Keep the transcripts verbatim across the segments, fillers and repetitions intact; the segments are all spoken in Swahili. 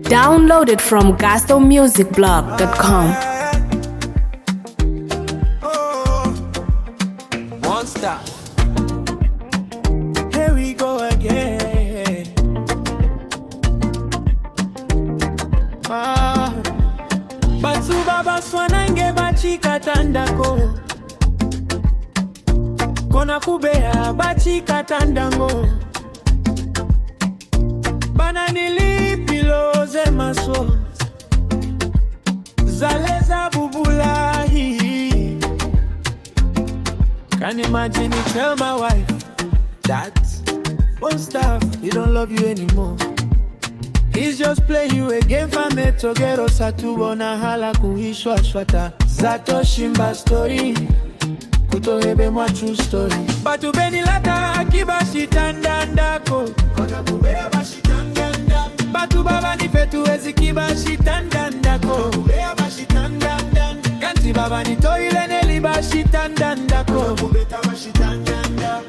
Download it from gospel music blog dot com. One stop. Here we go again. Ah, Batsu baba swanange bachika tandako. Kona kubea bachika tandango. Bana nilipiloze maso. Zaleza bubulahi. Can you imagine you tell my wife that one stuff, he don't love you anymore. He's just playing you a game for me to get us a tubona hala kuhishwa shwata. Zato shimba story, kutohebe mwa true story. Batu beni lata akibashi tandandako. Kona kubea bashi tandandako. Batu baba ni fetu ezi kibashi tandandako. Kona kubea bashi tandandako. Kanti baba ni toile neli bashi tandandako. Kona kubeta bashi tandandako.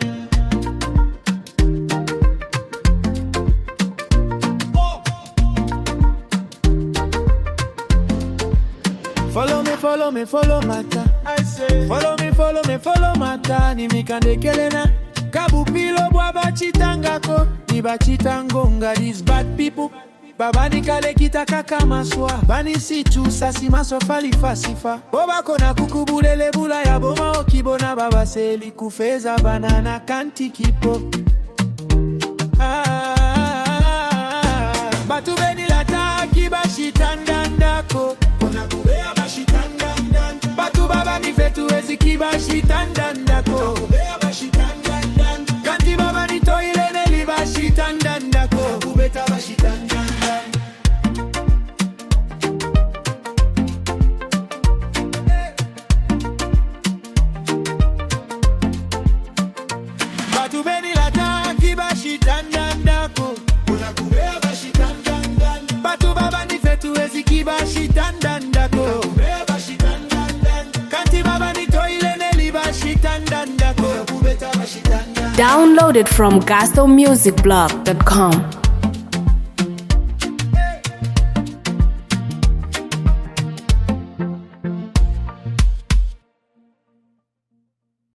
Follow me, follow me, follow mata. I say, follow me, follow me, follow mata. Ni mikande kelena. Kabupilo bwa bachitangako. Ni bachitangonga, these bad people. Baba ni kale kitaka kama swa. Bani si tu sasi maso fali fasifa. Boba kona kukubulele bula ya boma okibona. Baba seli kufeza banana kanti kipo. Ah, batu beni lata kibashi tandandako. Kona kubea bashi tandandako. Batu baba ni fetu ezi kibashi tandandako. Kubea bashi tandandako. Kanti baba ni toile neli bashi tandandako. Kubeta bashi tandandako. Batu beni lata kibashi tandandako. Kona kubea bashi tandandako. Batu baba ni fetu ezi kibashi tandandako. Kubea bashi tandandako. Kanti baba ni toile neli bashi tandandako. Kubeta bashi tandandako. Download it from gospel music blog dot com.